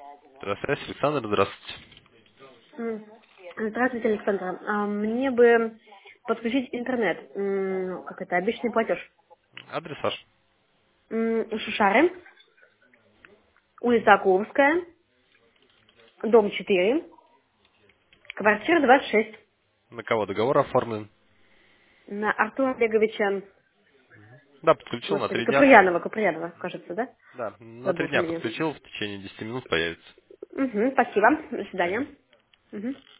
Здравствуйте, Александр, здравствуйте. М, Здравствуйте, Александра. Мне бы подключить интернет. Как это, обычный платеж. Адрес ваш. Шушары, улица Окловская, дом 4, квартира 26. На кого договор оформлен? На Артура Олеговича, Да, подключил на господи, 3 дня. Каприянова, кажется, да? Да, на Забыл 3 дня фамилию. подключил, в течение 10 минут появится. Спасибо. До свидания. Мгм. Мгм.